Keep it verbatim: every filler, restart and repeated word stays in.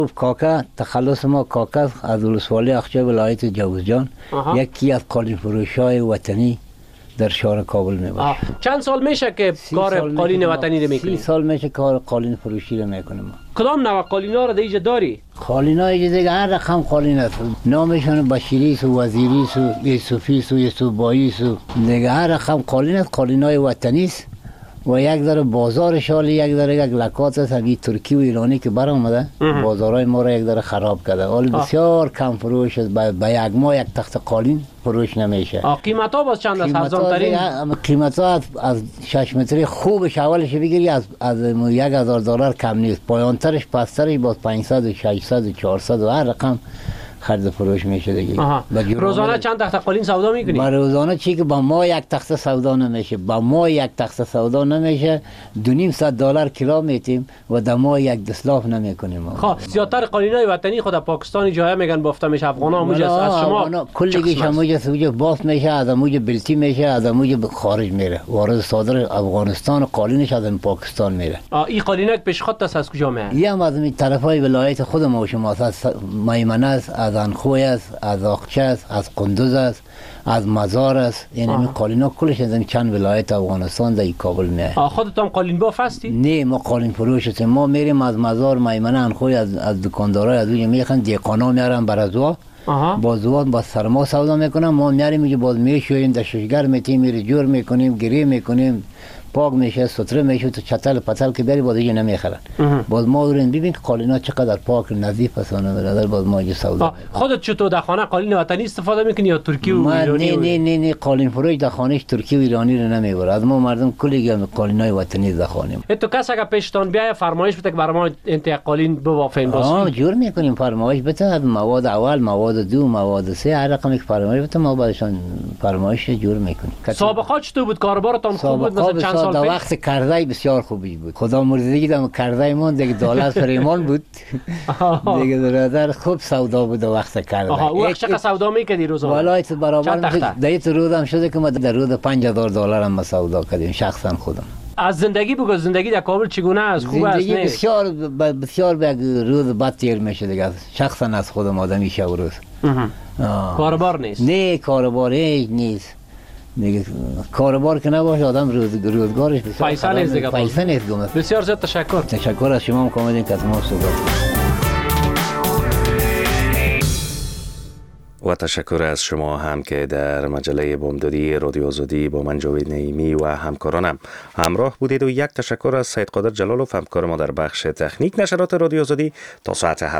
کاکا تخلص ما کاکا از ولسوالی اخچه ولایت جوزجان یکی از قالین فروشای وطنی در شهر کابل میباشه. چند سال میشه که کار قالین وطنی رو میکنی؟ سی سال میشه کار قالین فروشی رو میکنیم ما. کدام نوع قالین ها رو دیگه داری؟ قالین های دیگه هر رقم قالین است. نامشون بشیریس و وزیریس و یوسفیس و یوسفباییس و دیگه هر رقم قالین است. قالین های وطنی است و یک ذره بازار شال یک ذره یک لکات است. همین ترکی و ایرانی که برآمده بازارهای ما را یک ذره خراب کرده. حال بسیار کم فروش است. به یک ماه یک تخت قالین فروش نمیشه. قیمت ها باز چند است؟ ارزان ترین قیمت ها از, از شش متری خوبش اولش بگیری از از یک هزار دلار کم نیست. پایانترش پسترش باز پانصد و ششصد و چهارصد و هر رقم خرید فروش میشه دیگه. روزانه چند تخت قالین سودا میکنی؟ با روزانه چی که با ما یک تخت سودا نمیشه. با ما یک تخت سودا نمیشه. دو نیم صد دلار کیلو میتیم و در ما یک دسلاف نمیکنیم. خب زیادتر قالینای وطنی خود پاکستانی جای میگن بافته میشه. افغانا موج از شما کلیش موج سوج باف میشه، از موج بلتی میشه، از موج خارج میره. وارد صادر افغانستان قالینش از پاکستان میره. این قالینک پیش خط است از کجا میاد؟ یه از این طرفای ولایت خود ما و شما از میمنه است، از انخوی است، از آخچه است، از قندوز است، از مزار است. یعنی این قالینا کلش از این چند ولایت افغانستان در کابل میاد. خودتون قالین باف هستی؟ نه ما قالین فروش هستیم. ما میریم از مزار میمنه انخوی از از دکاندارای از اونجا میخوان دیقانا میارن برازوا. با زوان با سرما سودا میکنن. ما میاریم اینجا باز میشویم در ششگر میتیم میری جور میکنیم گری میکنیم پاک میشه ستره میشه تو چتل پتل که بری باز اینجا نمیخرن. باز ما اورین ببین قالینا چقدر پاک نظیف هستن برادر. باز ما اینجا سودا. خودت چطور در خانه قالین وطنی استفاده میکنی یا ترکی و ایرانی؟ نه نه نه نه قالین فروش در خانهش ترکی و ایرانی رو نمیبره. از ما مردم کلی قالینای وطنی در خانه. تو کسی که پیشتان بیای فرمایش بده که برای ما انت قالین ببافین باز. آه جور میکنیم فرمایش بده. از مواد اول مواد دو مواد سه هر رقم یک فرمایش بده ما بعدشان فرمایش جور میکنیم. سابقه چطور بود؟ کاربارتان خوب بود مثلا چند سال پیش؟ وقت کرده بسیار خوبی بود. خدا مرزیدگی دم کرده مون دیگه دولت فریمان بود. دیگه برادر خوب سودا بود وقت کرده. آها او چقدر سودا میکردی روزانه؟ والله تو برابر دیت روزم شده که ما در روز پنج هزار دلار هم سودا کردیم شخصا خودم. از زندگی بگو زندگی در کابل چگونه است؟ خوب است؟ زندگی بسیار بسیار به روز بعد تیر میشه دیگه. شخصا از خودم آدمی شب و روز. کاربار نیست. نه کاربار نیست. دیگه کاربار که نباشه آدم روز روزگارش بسیار پیسه نیست دیگه. پیسه نیست گم. بسیار زیاد تشکر. تشکر از شما که اومدین که از ما صحبت. و تشکر از شما هم که در مجله بامدادی رادیو آزادی با من جاوید نعیمی و همکارانم همراه بودید و یک تشکر از سید قادر جلالوف همکار ما در بخش تکنیک نشرات رادیو آزادی تا ساعت